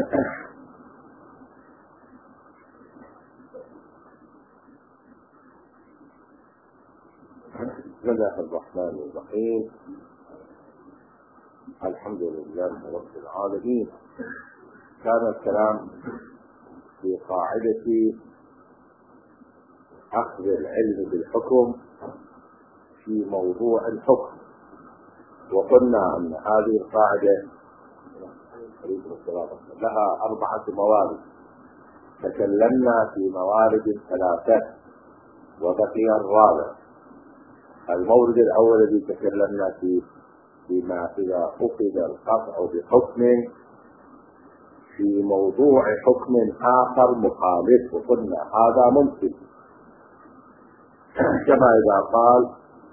بسم الله الرحمن الرحيم. الحمد لله رب العالمين. كان الكلام في قاعدة أخذ العلم بالحكم في موضوع الحكم، وقلنا أن هذه القاعدة لها 4 موارد. تكلمنا في موارد 3 وبقي الرابع. المورد الأول الذي تكلمنا فيه بما إذا فقد القطع بحكم في موضوع حكم آخر مخالف، وقلنا هذا ممكن، كما إذا قال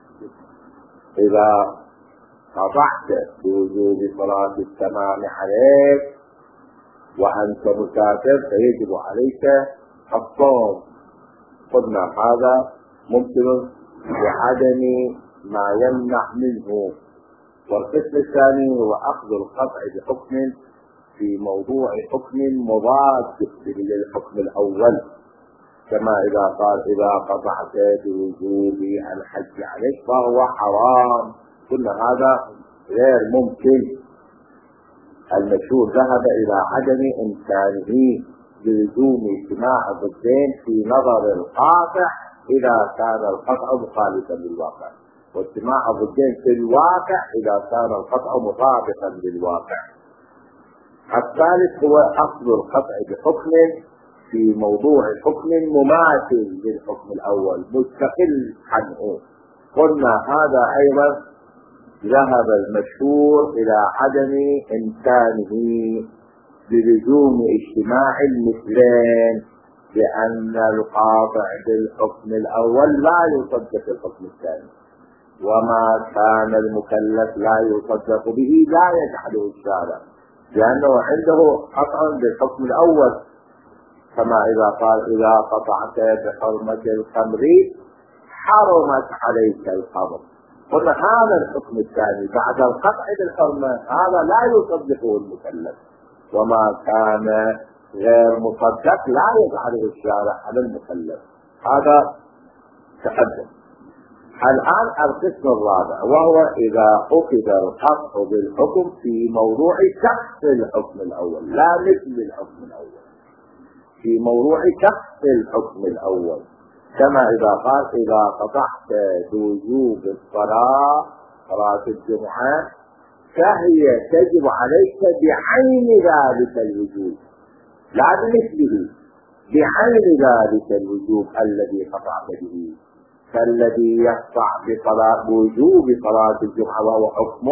إذا قطعت بوجوب صلاة التمام عليك وأنت مسافر فيجب عليك الصوم، قلنا هذا ممكن بعدم ما يمنع منه. والقسم الثاني هو أخذ القطع بحكم في موضوع حكم مضاد للحكم الأول، كما إذا قال إذا قطعت بوجوب الحج عليك فهو حرام، كل هذا غير ممكن. المشهور ذهب إلى عدم إمكانه بلزوم اجتماع ضدين في نظر القاطع إذا كان القطع مخالفا للواقع، واجتماع ضدين في الواقع إذا كان القطع مطابقا للواقع. الثالث هو أخذ القطع بحكم في موضوع حكم مماثل للحكم الأول مستقل عنه، قلنا هذا أيضا ذهب المشهور إلى عدم إمكانه بلزوم اجتماع المثلين، لأن القاطع بالحكم الأول لا يصدق الحكم الثاني، وما كان المكلف لا يصدق به لا يجحده الشارع، لأنه عنده قطع بالحكم الأول، كما إذا قال إذا قطعت بحرمة الخمر حرمت عليك الخمر، قلنا هذا الحكم الثاني بعد القطع بالحرمة هذا لا يصدقه المكلف، وما كان غير مصدق لا يجعله الشارع على المكلف. هذا تقدم. الآن القسم الرابع وهو إذا أخذ القطع بالحكم في موضوع شخص الحكم الأول لا مثل الحكم الأول، في موضوع شخص الحكم الأول، كما إذا قال إذا قطعت بوجوب صلاة الجمعة فهي تجب عليك بعين ذلك الوجوب لا بمثله، بعين ذلك الوجوب الذي قطعت به، فالذي يقطع بوجوب صلاة الجمعة وهو حكم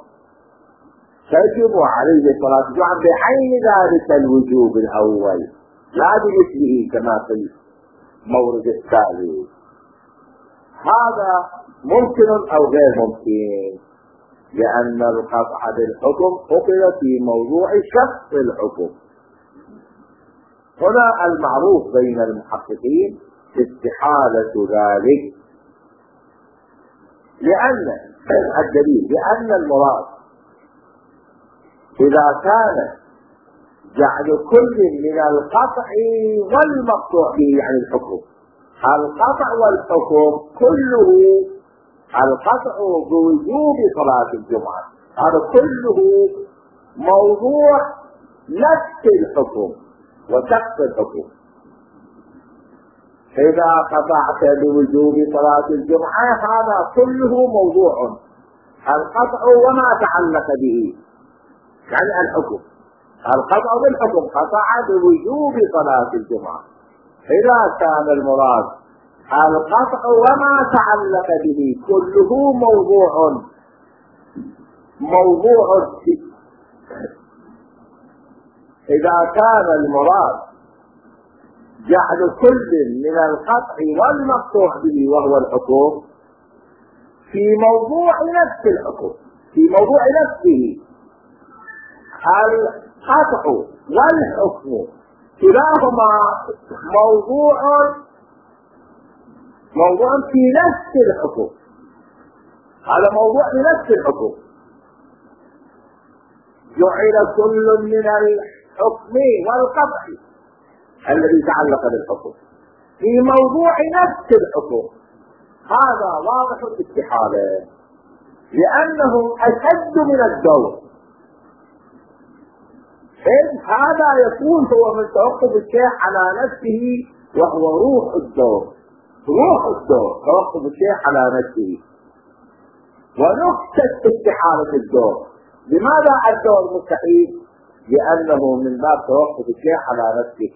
تجب عليه صلاة الجمعة بعين ذلك الوجوب الأول لا بمثله كما في المورد الثالث. هذا ممكن أو غير ممكن، لأن القطع بالحكم أخذ في موضوع شخص الحكم. هنا المعروف بين المحققين استحالة ذلك، لأن الدليل لأن المراد إذا كان جعل كل من القطع والمقطوع به عن الحكم، القطع والحكم كله، القطع بوجوب صلاة الجمعة هذا كله موضوع نفس الحكم وشخص الحكم. إذا قطعت بوجوب صلاة الجمعة هذا كله موضوع القطع وما تعلق به، يعني الحكم، القطع بالحكم قطع بوجوب صلاة الجمعة. إذا كان المراد القطع وما تعلق به كله موضوع إذا كان المراد جعل كل من القطع والمقطوع به وهو الحكم في موضوع نفس الحكم، في موضوع نفسه، القطع والحكم كلاهما موضوع في نفس الحكم، هذا موضوع لنفس الحكم. جعل كل من الحكم والقطع الذي تعلق بالحكم في موضوع نفس الحكم، هذا واضح الاستحالة لأنه أشد من الدور. إذ هذا يكون هو من توقف الشيء على نفسه وهو روح الدور، روح الدور توقف الشيء على نفسه، ونقطة استحالة الدور. لماذا الدور مستحيل؟ لأنه من باب توقف الشيء على نفسه،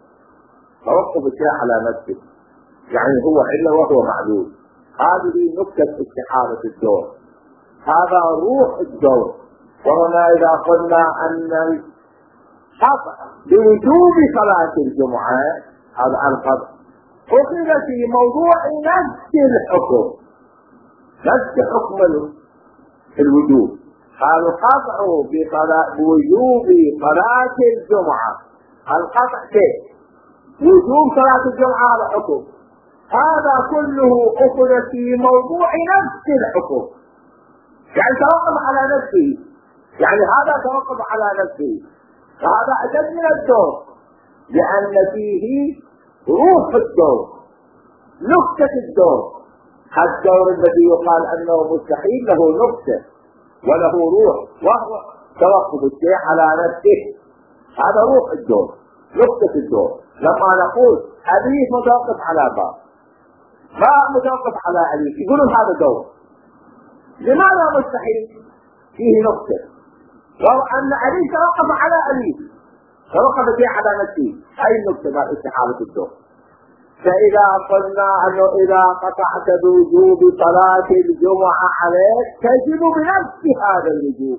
توقف الشيء على نفسه يعني هو علة وهو معلول. هذه نقطة استحالة الدور، هذا روح الدور. وهنا إذا قلنا أن القطع بوجوب صلاة الجمعة، هذا القطع أخذ في موضوع نفس الحكم، نفس حكم الوجوب. القطع بوجوب صلاة الجمعة، القطع كيف؟ وجوب صلاة الجمعة هذا حكم، هذا كله أخذ في موضوع نفس الحكم، يعني توقف على نفسه، يعني هذا توقف على نفسه، فهذا أشد من الدور لأن فيه روح الدور، نقطة الدور. الدور الذي يقال أنه مستحيل له نقطة وله روح وهو توقف الشيء على نفسه، هذا روح الدور، نقطة الدور. لما نقول أليف متوقف على باء، باء متوقف على أليف، يقولون هذا دور. لماذا مستحيل؟ فيه نقطة، لو أن أليف توقف على أليف توقف الشيء على نفسه، أي نقطة ما استحالة الدور. فإذا قلنا أنه إذا قطعت بوجوب صلاة الجمعة عليك تجب بنفس هذا الوجوب،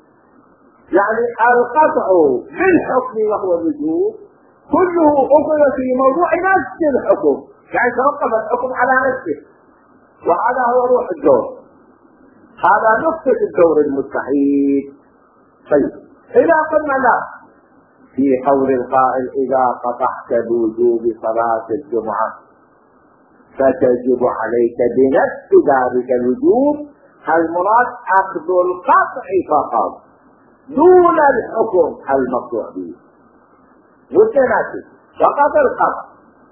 يعني القطع بالحكم وهو الوجوب كله أخذ في موضوع نفس الحكم، يعني توقف الحكم على نفسه، وهذا هو روح الدور، هذا نقطة الدور المستحيل. طيب إذا قلنا لا، في قول القائل إذا قطعت بوجوب صلاة الجمعة فتجب عليك بنفس ذلك الوجوب، المراد أخذ القطع فقط دون الحكم المقطوع به، والثلاثة فقط القطع.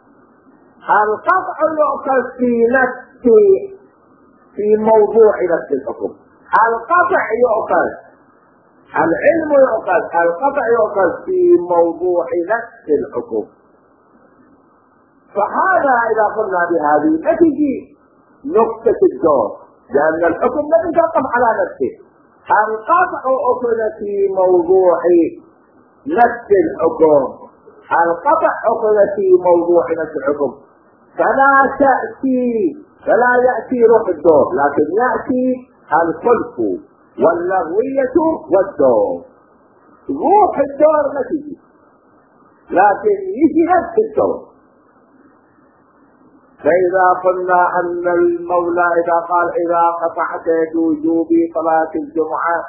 القطع يؤخذ في نفس في موضوع نفس الحكم، القطع يؤخذ، العلم يؤخذ، القطع يؤخذ في موضوع نفس الحكم. فهذا إذا قلنا بهذه نتيجة نقطة الدور، لأن الحكم لم يتوقف على نفسه، القطع أخذ في موضوع نفس الحكم، القطع أخذ في موضوع نفس الحكم، فلا يأتي روح الدور، لكن يأتي الخلف واللغوية والدور. روح الدور ما تجي، لكن يجي نفس الدور. فإذا قلنا أن المولى إذا قال إذا قطعت بوجوب صلاة الجمعة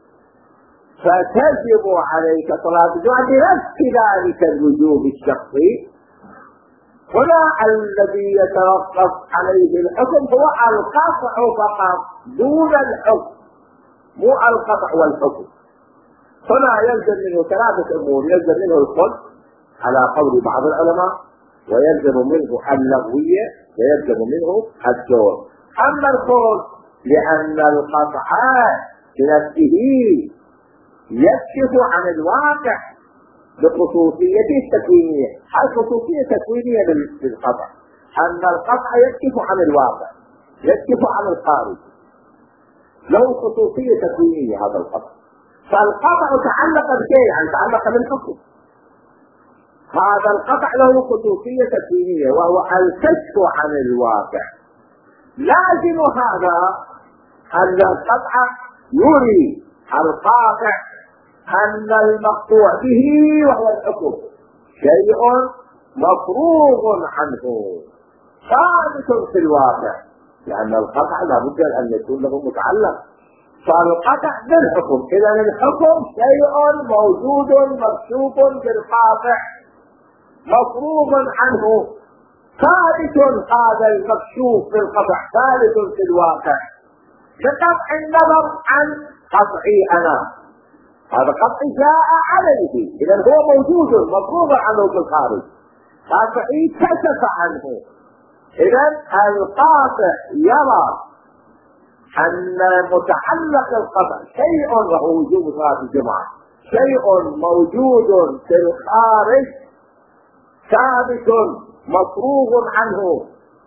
فتجب عليك صلاة الجمعة بنفس ذلك الوجوب الشخصي، هنا الذي يتوقف عليه الحكم هو القطع فقط دون الحكم، مو القطع والحكم. هنا يلزم منه ثلاثة أمور، يلزم منه الخلف على قول بعض العلماء، ويلزم منه اللغوية، ويلزم منه الدور. أما الخلف لأن القطع بنفسه يكشف عن الواقع بخصوصيته التكوينية، الخصوصية التكوينية للقطع، أن القطع يكشف عن الواقع، يكشف عن الخارج، له خصوصية تكوينية هذا القطع. فالقطع تعلق بشيء، يعني تعلق بالحكم، هذا القطع له خصوصية تكوينية وهو الكشف عن الواقع. لازم هذا أن القطع يري القاطع أن المقطوع به وهو الحكم شيء مفروغ عنه ثابت في الواقع، لأن القطع لابد أن يكون له متعلق، فالقطع بالحكم، إذا الحكم شيء موجود مكشوف بالقاطع مفروغ عنه ثابت، هذا المكشوف بالقطع ثابت في الواقع بقطع النظر عن قطعي أنا. هذا قطع جاء عليه، إذا هو موجود مفروض عنه في الخارج، قاطعي كشف عنه. إذا القاطع يرى أن متعلق القطع شيء له وجوب صلاة الجمعة، شيء موجود في الخارج ثابت مفروغ عنه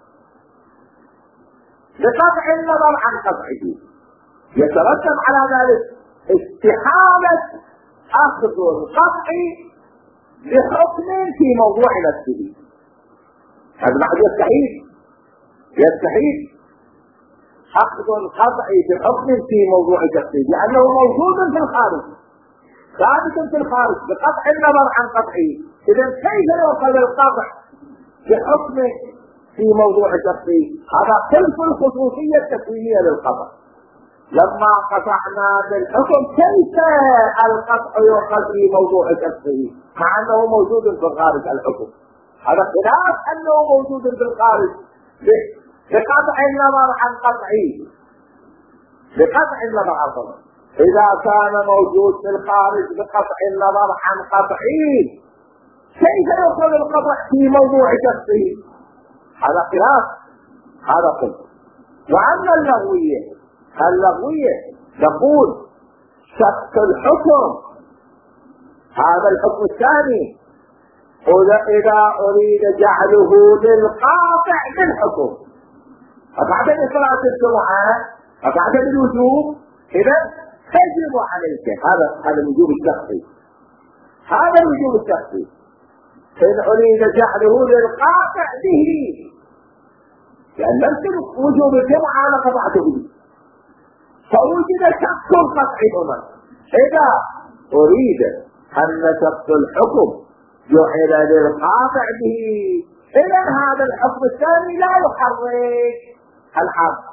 بقطع النظر عن قطعه. يترتب على ذلك استحالة أخذ القطع بحكم في موضوع نفسه. هذا بعد يستحيل أخذ القطع بحكم في موضوع نفسه، لأنه موجود في الخارج ثابت في الخارج بقطع النظر عن قطعه. إذا كيف يؤخذ القطع بحكم في موضوع شخصي؟ هذا خلف الخصوصية التكوينية للقطع. لما قطعنا بالحكم كيف القطع يؤخذ في موضوع شخصي مع أنه موجود في الخارج الحكم؟ هذا خلاف أنه موجود في الخارج بقطع النظر عن قطعه، بقطع النظر عن قطعه. إذا كان موجود في الخارج بقطع النظر عن قطعه كيف يؤخذ القطع في موضوع شخصه؟ هذا خلاف، هذا خلاف. وأما اللغوية تقول شق الحكم، هذا الحكم الثاني، إذا أريد جعله للقاطع بالحكم فبعد صلاة الجمعة فبعد الوجوب، إذا تجب عليك هذا الوجوب الشخصي، هذا الوجوب الشخصي. إن أريد جعله للقاطع به، لأن نفس وجوب الجمعة أنا قطعته به، فوجد شخص القطع هنا. إذا أريد أن شخص الحكم جعل للقاطع به، إذا هذا الحكم الثاني لا يحرك العقل.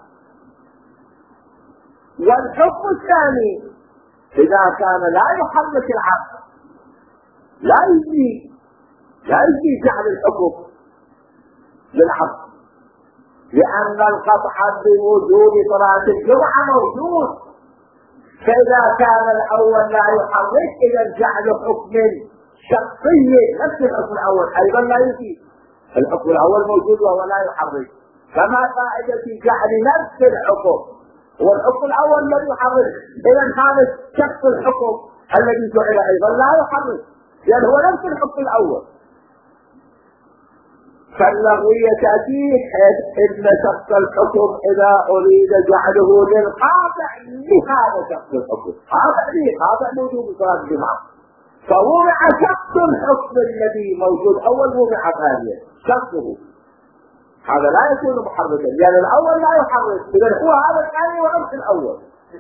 والحكم الثاني إذا كان لا يحرك العقل لا يجي جعل الحكم للعقل، لأن القطع بوجوب صلاة الجمعة موجود. فإذا كان الأول لا يحرك، إذا جعل حكم شخصي نفس الحكم الأول أيضا لا يجي. الحكم الأول موجود وهو لا يحرك، فما فائدة جعل نفس الحكم والحكم الأول لم يحرك؟ إذا هذا شخص الحكم الذي جعل أيضا لا يحرك، لأن هو نفس الحكم الأول. فاللغوية تأتيك إن شخص الحكم إذا أريد جعله للقاطع لهذا شخص الحكم، هذا موجود صلاة الجمعة، فوضع شخص الحكم الذي موجود أول وضع ثانيا شخصه، هذا لا يكون محركا لأن الأول لا يحرك. إذا هو هذا الثاني ونفس الأول.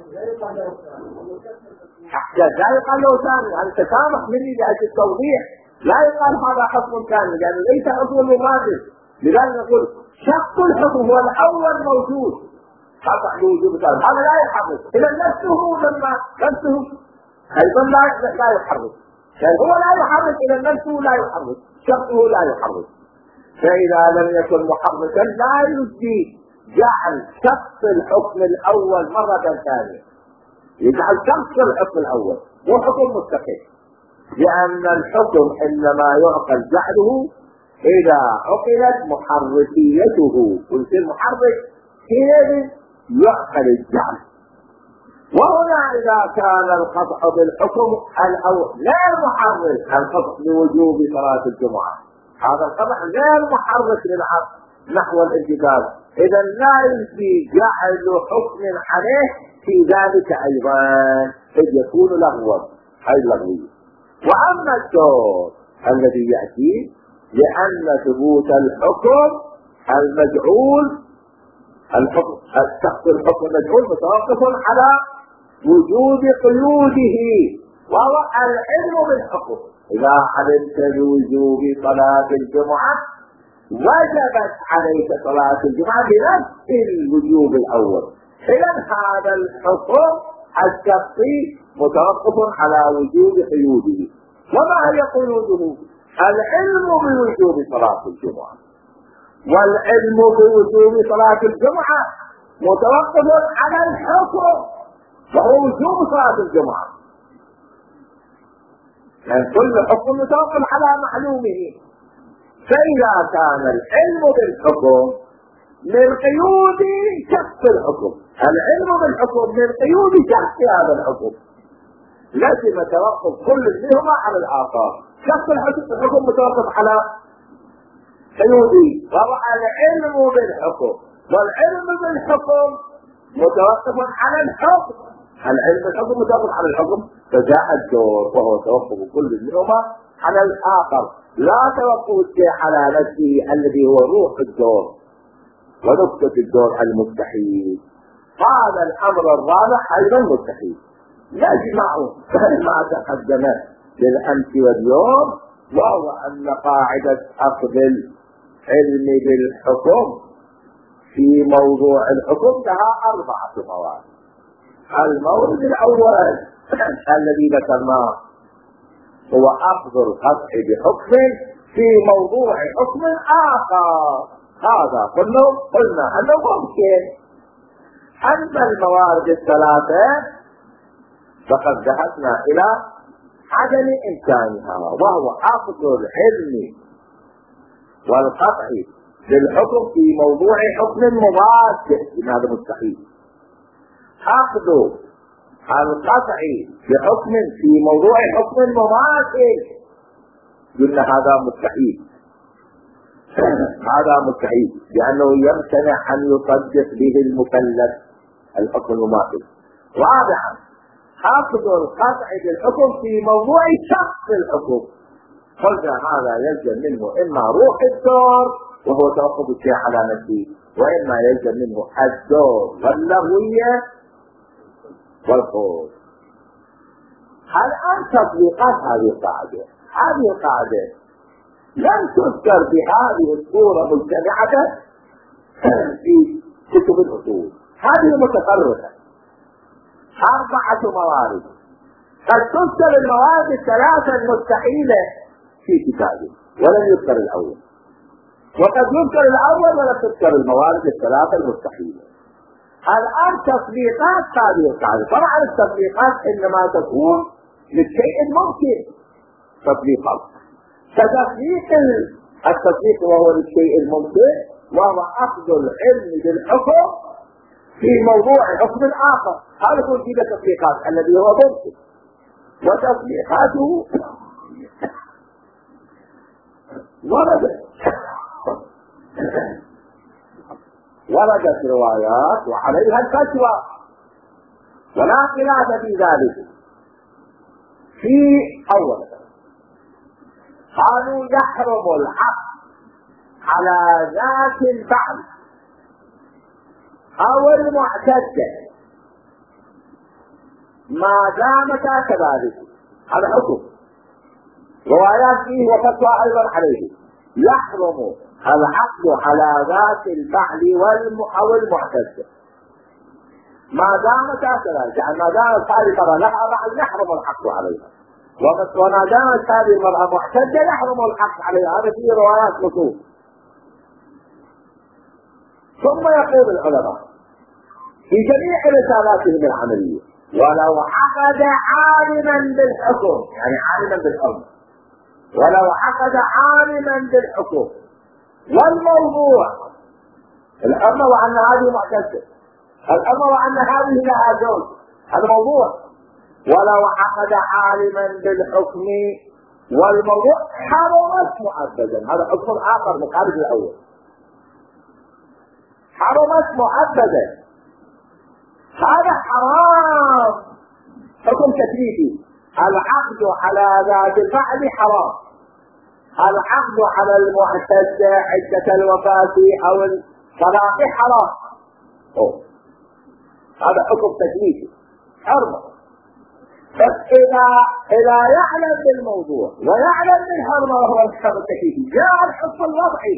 لا يقال له ثاني، هذا تسامح مني لأجل التوضيح، لا يقال هذا حكم ثاني لأنه ليس حكم مماثل. لذلك نقول شخص الحكم هو الأول موجود قطع بوجوب ثاني، هذا لا يحرك. إذا نفسه أيضا لا يحرك، لأن هو لا يحرك، إذا نفسه لا يحرك، شخصه لا يحرك. فإذا لم يكن محركا لا يجدي جعل شخص الحكم الأول مرة ثانية، يجعل شخص الحكم الأول مو حكم مستقل، لأن الحكم إنما يعقل جعله إذا عقلت محركيته، ويصير محرك حينئذ يعقل الجعل. وهنا إذا كان القطع بالحكم الأول غير محرك، القطع بوجوب صلاة الجمعة، هذا القطع غير محرك للعقل نحو الانتقال، إذا لا يجدي جعل حكم عليه في ذلك أيضا، إذ يكون لغوا أي لغوي. وأما الدور الذي يأتي لأن ثبوت الحكم المجعول الشخص الحكم المجعول متوقف على وجود قيوده، وهو العلم بالحكم. إذا علمت بوجوب صلاة الجمعة وجبت عليك صلاة الجمعة بنفس الوجوب الأول، إذا هذا الحكم الشخصي متوقف على وجود قيوده. وما هي قيوده؟ العلم بوجوب صلاة الجمعة، والعلم بوجوب صلاة الجمعة متوقف على الحكم وهو وجوب صلاة الجمعة. لأن كل حكم متوقف على معلومه. فإذا كان العلم بالحكم من قيود شخص الحكم، العلم بالحكم من قيود شخص هذا الحكم، لازم توقف كل منهما على الآخر. شخص الحكم متوقف على قيوده، وهو العلم بالحكم، والعلم بالحكم متوقف على الحكم، العلم بالحكم متوقف على الحكم، فجاء الدور وهو توقف كل منهما على الآخر، لا توقف الشيء على نفسه الذي هو روح الدور ونقطة الدور المستحيل. هذا الأمر الرابع أيضا مستحيل، يجمع ما تقدم بالأمس واليوم، وهو أن قاعدة أخذ العلم بالحكم في موضوع الحكم لها 4 موارد. المورد الأول الذي ذكرناه هو أخذ القطع بحكم في موضوع حكم آخر. هذا قلنا أنه ممكن. أما الموارد الثلاثة فقد ذهبنا إلى عدم إمكانها، وهو أخذ العلم والقطع بالحكم في موضوع حكم مضاد، هذا مستحيل. أخذ القطع بحكم في موضوع حكم مماثل، قلنا هذا مستحيل، هذا مستحيل لأنه يمتنع أن يصدق به المكلف الحكم المماثل. رابعا أخذ القطع بالحكم في موضوع شخص الحكم، قلنا هذا يلزم منه إما روح الدور وهو توقف الشيء على نفسه، وإما يلزم منه الدور واللغوية والخوف. الآن تطبيقات هذه القاعدة، هذه القاعدة لم تذكر بهذه الصورة مجتمعة في كتب الأصول، هذه متفرقة 4 موارد. قد تذكر الموارد الثلاثة المستحيلة في كتابه ولم يذكر الأول، وقد يذكر الأول ولا تذكر الموارد الثلاثة المستحيلة. الآن تطبيقات هذه القاعدة، طبعا التطبيقات إنما تكون للشيء الممكن تطبيقات، فتطبيق التطبيق وهو للشيء الممكن، وهو أخذ العلم بالحكم في موضوع حكم آخر، هذا يكون فيه تطبيقات الذي هو ممكن. وتطبيقاته وردت روايات وعليها الفتوى، ولا خلاف في ذلك. في أول قالوا يحرم العقد على ذات البعل أو المعتدة ما دامتا كذلك، هذا حكم، روايات فيه وفتوى أيضا عليه. يحرم العقد على ذات البعل أو المعتدة ما دامتا كذلك، يعني ما دامت هذه المرأة لها بعل يحرم العقد عليها، وما دامت هذه المرأة معتدة يحرم العقد عليها. هذا فيه روايات نصوص. ثم يقول العلماء في جميع رسالاتهم العملية: ولو عقد عالما بالحكم، يعني عالما بالحكم، ولو عقد عالما بالحكم والموضوع الأمر وأن هذه معتدة، الأمر وأن هذه لها زوج، هذا موضوع. ولو عقد عالما بالحكم والموضوع حرمت مؤبدا، هذا حكم آخر مخالف الأول، حرمت مؤبدا، هذا حرام، حكم تكليفي. العقد على ذات البعل حرام، العقد على المعتدة عدة الوفاة أو الطلاق حرام، هذا حكم تكليفي حرمه. فإذا يعلم بالموضوع ويعلم بالحرمة وهو الحكم التكليفي، جاء الحكم الوضعي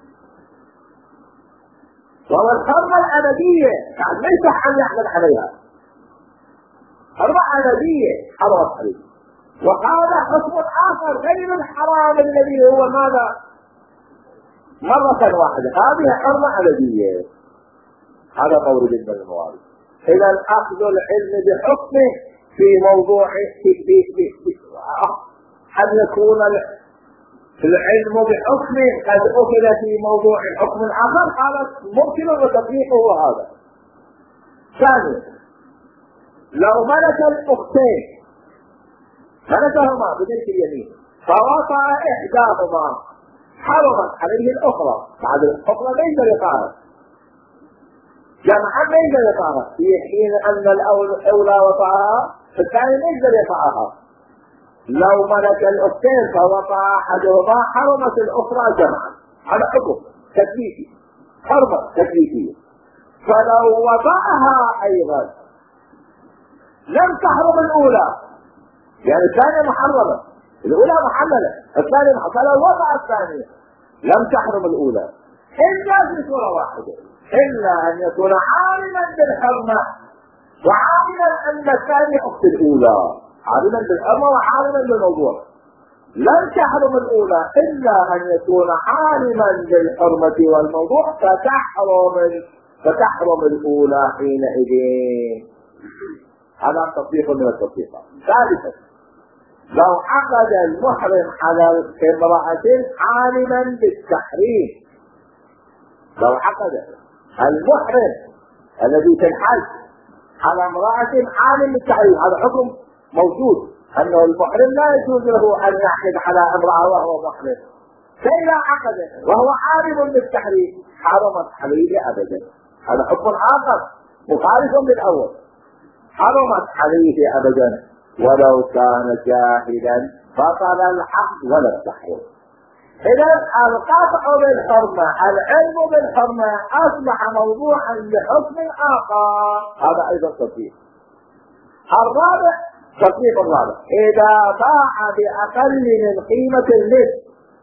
وهو الحرمة الأبدية، يعني ليس أن يحمل عليها، حرمة أبدية حرمت عليه. وهذا حكم آخر غير الحرام الذي هو ماذا؟ مرة واحدة، هذه حرمة أبدية. هذا مورد من الموارد. إذا أخذ العلم بحكمه في موضوع أن يكون العلم بحكم قد أخذ في موضوع حكم آخر، هذا ممكن وتطبيقه هذا. ثانيا، لو ملك الأختين ملكهما بملك اليمين فوقع إحداهما حرمت عليه الأخرى، بعد الأخرى ليس لقاها جمعا ليس لقاها، في حين أن الأولى وقعها فالثاني ليس لقاها. لو ملك الأختين فوقع أحدهما حرمت الأخرى جمعا، هذا حكم تكليفي، حرمة تكليفية. فلو وقعها أيضا لم تحرم الأولى، يعني الثانية محرمة، الأولى محللة، الثانية محرمة، فلو وقع الثانية لم تحرم الأولى إلا بصورة واحدة، إلا أن يكون عالما بالحرمة وعالما أن الثانية أخت الأولى، عالما بالحرمة وعالما بالموضوع. لن تحرم الأولى إلا أن يكون عالما بالحرمة والموضوع، فتحرم الأولى حينئذ. هذا تطبيق من التطبيقات. ثالثا، لو عقد المحرم على امرأة عالما بالتحريم، لو عقد المحرم الذي في الحج على امرأة عالم بالتحريم، هذا حكم موجود، أنه المحرم لا يجوز له أن يعقد على امرأة وهو محرم، فإذا عقد وهو عالم بالتحريم حرمت عليه أبدا. هذا حكم آخر مخالف بالأول، حرمت عليه أبدا ولو كان جاهلا، بطل الحق ولا التحريم. إذا القطع بالحرمة، العلم بالحرمة أصبح موضوعا لحكم آخر، هذا أيضا تطبيق. الرابع، تطبيق الرابع، إذا باع بأقل من قيمة المثل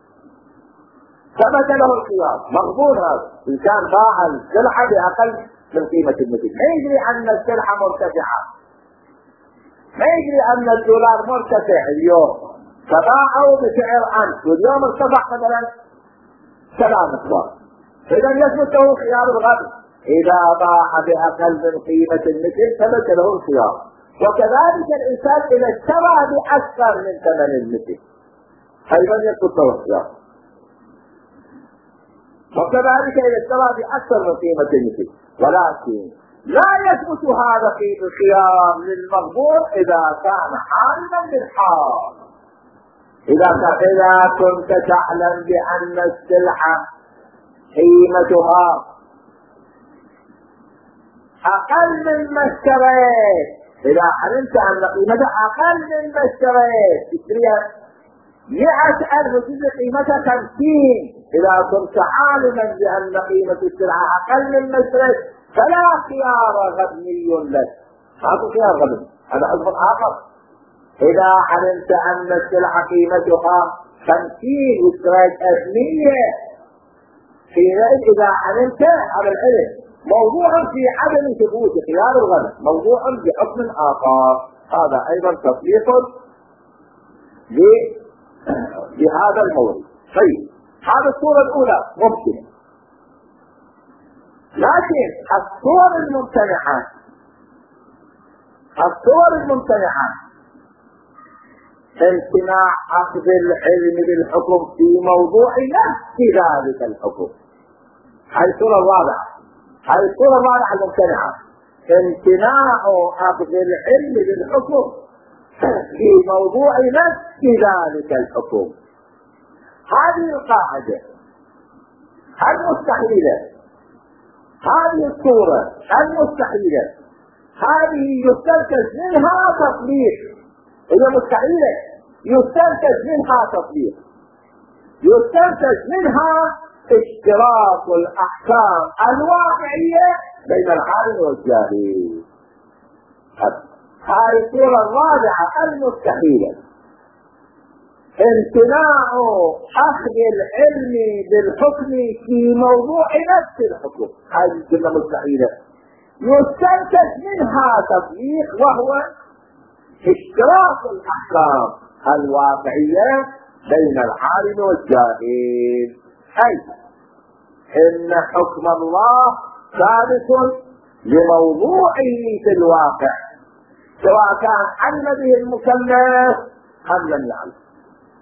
ثبت له الخيار، مقبول هذا، إن كان باع السلعة بأقل من قيمة المثل، ما يجري أن السلعة مرتفعة، ما يجري أن الدولار مرتفع اليوم فباعوا بسعر 1000 واليوم ارتفع مثلا 7 مصدر، إذا يثبت له خيار الغد. إذا باع بأقل من قيمة المثل ثبت له الخيار. وكذلك الإنسان إذا اشترى بأكثر من ثمن المثل أيضا يثبت له الخيار. وكذلك إذا اشترى بأكثر من قيمة المثل، ولكن لا يثبت هذا في الخيار للمغبور إذا كان عالما بالحال. إذا كنت تعلم بأن السلعة قيمتها أقل مما اشتريت، إذا علمت أن قيمتها أقل مما اشتريت، تشتريها 100,000 وتجد قيمتها 50، إذا كنت عالما بأن قيمة السلعة أقل مما اشتريت فلا خيار غبني لك، هذا خيار غبني، هذا حكم آخر. إذا علمت أن السلعة قيمتها 50 واشتريت 100، حينئذ إذا علمت على العلم موضوع في عدم ثبوت خيار الغنم، موضوع بحكم آخر، هذا أيضا تطبيق لهذا المورد. طيب، هذه الصورة الأولى ممكنة، لكن الصور الممتنعة امتناع أخذ العلم بالحكم في موضوع نفس ذلك الحكم. هذه الصورة الرابعة، الممتنعة، امتناع أخذ العلم بالحكم في موضوع نفس ذلك الحكم. هذه القاعدة المستحيلة، هذه الصورة المستحيلة، هذه يستنتج منها تطبيق، هي مستحيلة يستنتج منها تطبيق، يستنتج منها اشتراك الأحكام الواقعية بين العالم والجاهل. هذه الصورة الرابعة المستحيلة، امتناع أخذ العلم بالحكم في موضوع نفس الحكم، هذه الجملة مستحيلة يستنتج منها تطبيق، وهو اشتراك الأحكام الواقعية بين العالم والجاهل، أي إن حكم الله ثابت لموضوعه في الواقع، سواء كان علم به المكلف أم لم يعلم.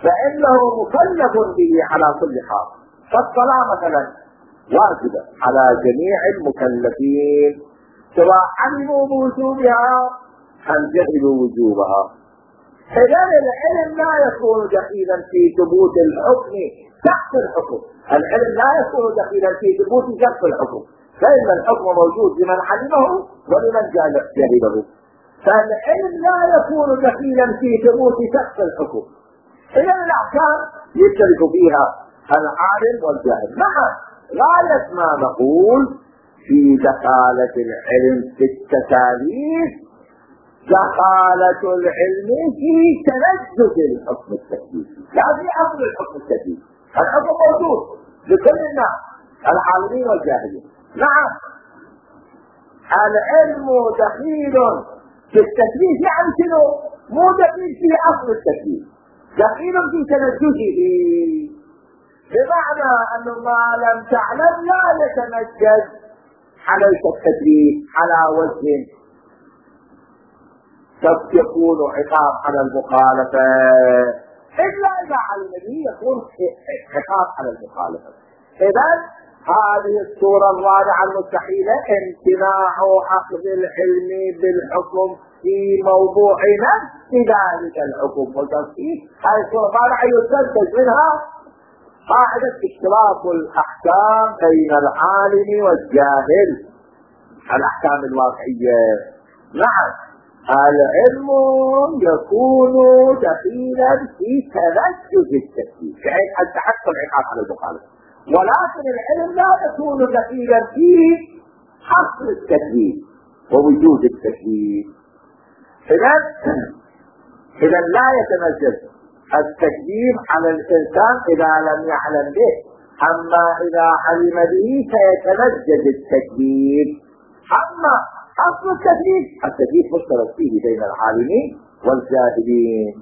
فإنه مكلف به على كل حال. فالصلاة مثلا واجبة على جميع المكلفين سواء علموا بوجوبها أم جهلوا وجوبها. إذا العلم لا يكون دخيلا في ثبوت الحكم تحت الحكم، العلم لا يكون دخيلا في ثبوت جهل الحكم، فإن الحكم موجود لمن علمه ولمن جهله. فالعلم لا يكون دخيلا في ثبوت شخص الحكم. إذا الأحكام يشترك فيها العالم والجاهل. نعم، غاية ما نقول في دخالة العلم في التكاليف دخالة العلم في تنزل الحكم التكليفي، لا في أصل الحكم التكليفي. الحكم موجود لكل الناس العالمين والجاهلين. نعم، العلم دخيل في التكليف، يعني شنو؟ مو دخيل في أصل التكليف، دخيل في تنزله، بمعنى أن ما لم تعلم لا يتنجز عليك التكليف على وجه قد يكون عقاب على المخالفة، إلا إذا علم به يكون عقاب على المخالفة. إذا هذه الصورة الرابعة المستحيلة امتناع أخذ العلم بالحكم في موضوع نفس ذلك الحكم والتفصيل. هذه الصورة الرابعة يستنتج منها قاعدة اشتراك الأحكام بين العالم والجاهل، الأحكام الواقعية. نعم، العلم يكون دخيلا في تنزل التكليف بحيث أن تحصل عقاب على المخالفة، ولكن العلم لا يكون دخيلا في حصر التكليف ووجود التكليف. إذا لا يتنزل التكليف على الإنسان إذا لم يعلم به، أما إذا علم به سيتنزل التكليف. أما أصل التكليف مشترك فيه بين العالمين والجاهلين.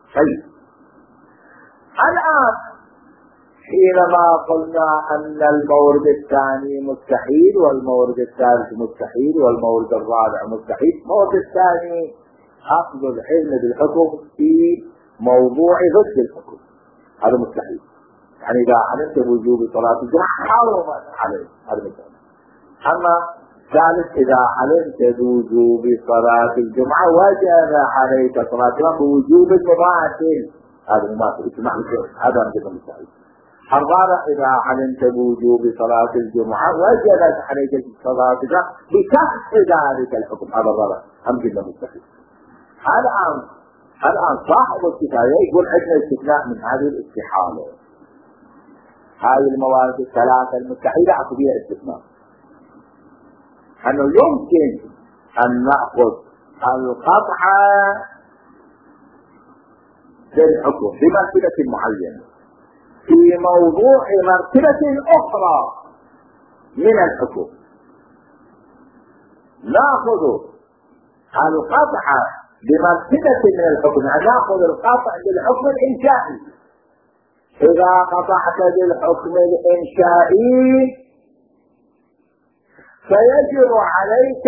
الآن حينما قلنا أن المورد الثاني مستحيل والمورد الثالث مستحيل والمورد الرابع مستحيل، المورد الثاني أخذ العلم بالحكم في موضوع ضد الحكم، هذا مستحيل. يعني إذا علمت بوجوب صلاة الجمعة حرم عليه، هذا مثال. أما ثالث، إذا علمت بوجوب صلاة الجمعة وجب عليك صلاة الجمعة بوجوب مماثل، هذا مماثل اسمع الشيء، هذا مستحيل. الرابع، إذا علمت بوجوب صلاة الجمعة وجبت عليك صلاة الجمعة بكسر ذلك الحكم، هذا الرابع هم جدا مستحيل. الآن صاحب الكتابية يقول عندنا استثناء من هذه الاستحالة، هذه الموارد الثلاثة المستحيلة أخذ فيها استثناء، أنه يمكن أن نأخذ القطع بالحكم بمرتبة معينة في موضوع مرتبة أخرى من الحكم، نأخذ القطع بمرتبة من الحكم، نأخذ القطع بالحكم الإنشائي. إذا قطعت بالحكم الإنشائي فيجب عليك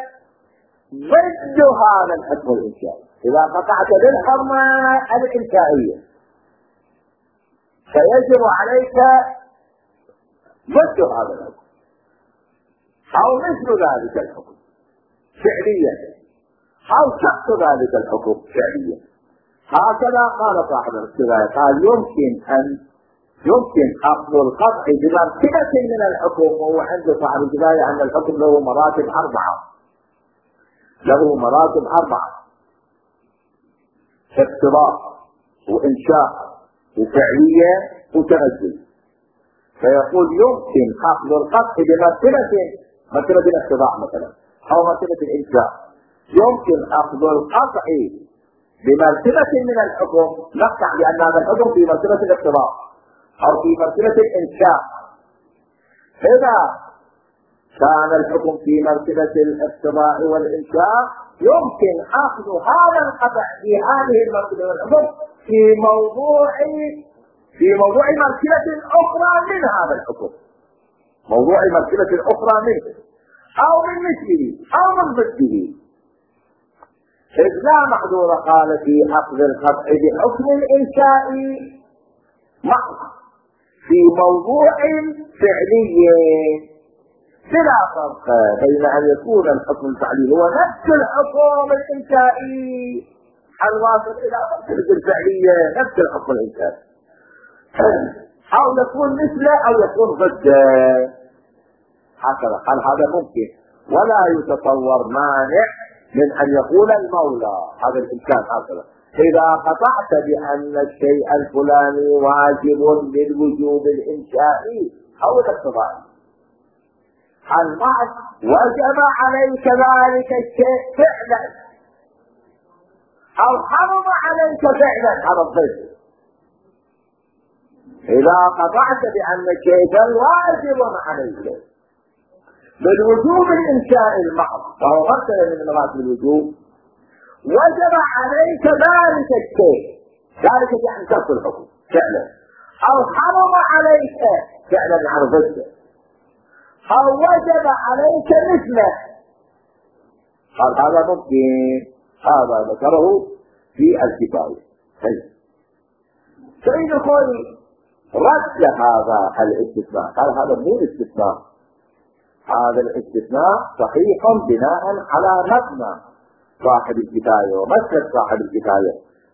ضد هذا الحكم الإنشائي. إذا قطعت بالحرمة الإنشائية فيجب عليك ضد هذا الحكم أو مثل ذلك الحكم فعليا أو شخص ذلك الحكم فعليا. هكذا قال صاحب الاستغاثة، قال يمكن أخذ القطع بمرتبة من الحكم، وهو عند صاحب الجباية أن الحكم له مراتب أربعة، اقتضاء وإنشاء وفعلية وتنزل. فيقول يمكن أخذ القطع مرتبة الاقتضاء مثلا أو مرتبة الإنشاء، يمكن أخذ القطع بمرتبة من الحكم، نقطع بأن هذا الحكم في مرتبة الاقتضاء أو في مرتبة الإنشاء. إذا كان الحكم في مرتبة الاقتضاء والإنشاء يمكن أخذ هذا القطع في هذه المرتبة والحكم في موضوع مرتبة أخرى من هذا الحكم، موضوع مرتبة أخرى منه أو من مثله أو من ضده. إذ لا محظور قال في أخذ القطع بحكم الإنشائي محض في موضوع فعلي. بلا فرق بين أن يكون الحكم الفعلي هو نفس الحكم الإنشائي الواصل إلى مرتبة الفعلية، نفس الحكم الإنشائي، أو يكون مثله أو يكون ضده، هكذا قال هذا ممكن. ولا يتصور مانع من أن يقول المولى هذا الإمكان هكذا: إذا قطعت بأن الشيء الفلاني واجب للوجوب الإنشائي أو الاقتضائي، المعنى وجب عليك ذلك الشيء فعلا أو حرم عليك فعلا على الضد. إذا قطعت بأن الشيء واجب عليك بالوجوب الإنشائي المحض وهو مرتبة من مراتب الوجوب، وجب عليك ذلك الشيء، ذلك يعني كف الحكم فعلا، أو حرم عليك فعلا على ضده، أو وجب عليك مثله. قال هذا ممكن، هذا ذكره في الكفاية. فإن يقول رد هذا الاستثناء، قال هذا مو استثناء، هذا الاستثناء صحيح بناء على مبنى صاحب الكفاية ومسلك صاحب الكفاية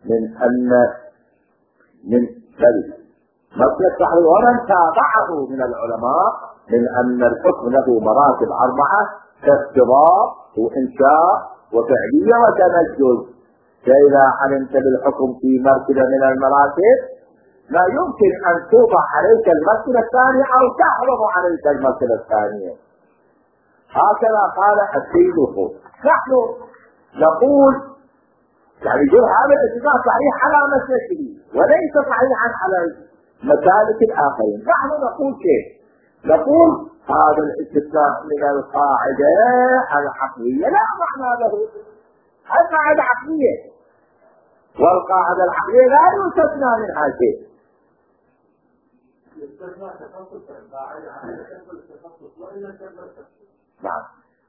من ذلك مسلك صاحب، ومن تابعه من العلماء من أن الحكم له مراتب 4: اقتضاء وإنشاء وفعلية وتنجز. فإذا علمت بالحكم في مرتبة من المراتب لا يمكن أن توضع عليك المرتبة الثانية أو تحرم عليك المرتبة الثانية. هكذا قال السيد الخوف. نحن نقول يعني هذا الاستثناء صحيح على مسلكه وليس صحيحا على مسالك الآخرين. نحن نقول كيف؟ نقول هذا الاستثناء من القاعدة العقلية لا معنى له، القاعدة عقلية، والقاعدة العقلية لا يستثنى منها شيء. نعم،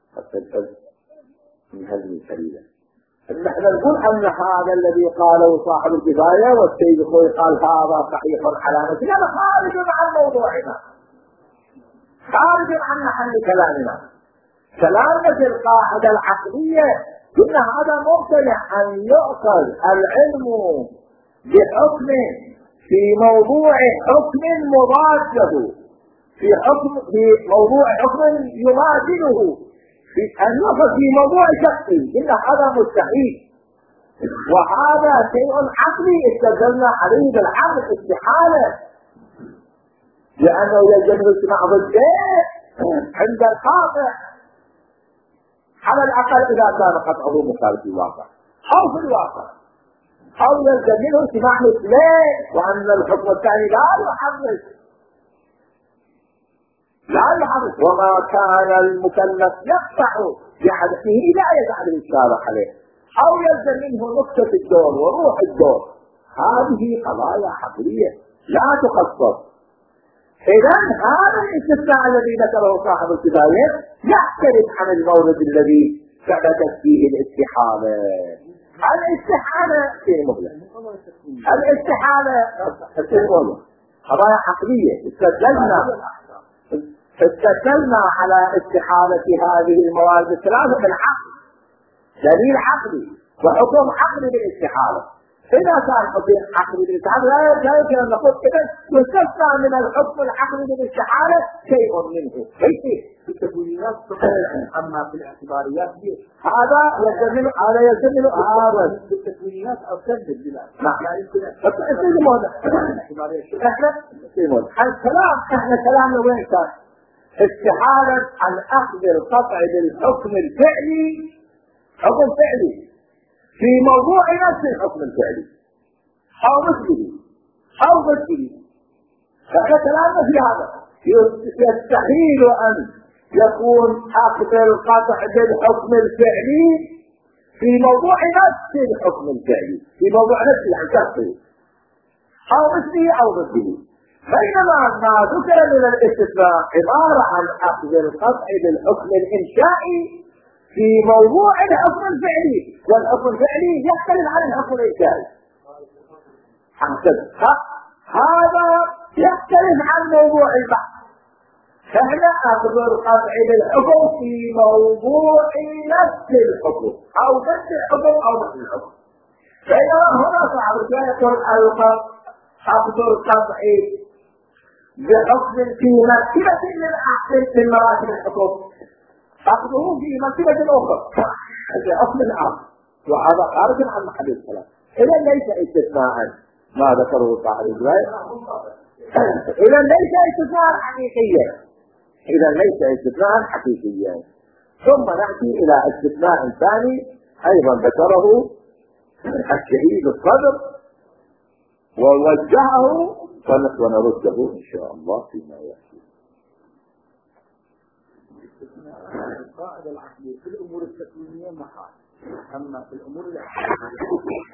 من هذه الكلمة نحن نقول أن هذا الذي قاله صاحب الكفاية والسيد الخوي قال هذا صحيح على نفسه، هذا خارج عن موضوعنا، خارج عن محل كلامنا. كلامنا في القاعدة العقلية إن هذا ممتنع أن يؤخذ العلم بحكم في موضوع حكم مضاد له، في موضوع حكم يماثله، في أن يؤخذ في موضوع شخصي، إن هذا مستحيل. وهذا شيء عقلي استدلنا عليه بالعقل استحالة، لأنه يجب الاجتماع ضده عند القاطع على الأقل إذا كان قطعه مخالف في الواقع أو في الواقع، أو يلزم منه اجتماع مثلين، وأن الحكم الثاني لا يحرك وما كان المكلف يقطع بحدثه لا يجعل الشارع عليه، أو يلزم منه نقطة الدور وروح الدور. هذه قضايا عقلية لا تخصص. إذا هذا الاستثناء الذي ذكره صاحب الكفاية يختلف عن المورد الذي ثبتت فيه الاستحالة. الاستحالة في مهلة، الاستحالة قضايا عقلية. استدلنا على استحالة هذه الموارد الثلاثة بالعقل، دليل عقلي وحكم عقلي بالاستحالة. إذا كان حكم عقلي بالاستحالة لا يمكن أن نقول إذا يستثنى من الحكم العقلي بالاستحالة شيء منه. كيف؟ في التكوينات أما في الاعتباريات هذا يزمن هذا في التكوينات أو تجد بلا لا يمكن احنا كلامنا وين كان؟ استحالة عن أخذ القطع بالحكم الفعلي، حكم فعلي في موضوع نفس الحكم الفعلي أو مثله أو ضده. فإحنا كلامنا في هذا يستحيل أن يكون أخذ القطع بالحكم الفعلي في موضوع نفس الحكم الفعلي، في موضوع نفسه عن شخصه أو مثله أو ضده. بينما ما ذكر من الاستثناء عبارة عن أخذ القطع بالحكم الإنشائي في موضوع الحكم الفعلي، والحكم الفعلي يختلف عن الحكم الإنشائي. هذا يختلف عن موضوع البحث. فهنا أخذ القطع بالحكم في موضوع نفس الحكم أو نفس الحكم أو نفس الحكم. فإذا هنا صعب يقول أخذ القطع بحكم في مرتبة من مراتب الحكم، أخذه في مرتبة أخرى بحكم آخر، وهذا خارج عن محل الكلام. إذا ليس استثناء ما ذكره صاحب الرواية، إذا ليس استثناء حقيقيا، إذا ليس استثناء حقيقيا. ثم نأتي إلى استثناء ثاني أيضا ذكره الشهيد الصدر ووجهه ونرده إن شاء الله فيما يأتي. القاعدة العقلية في الأمور التكوينية محال، أما في الأمور العقلية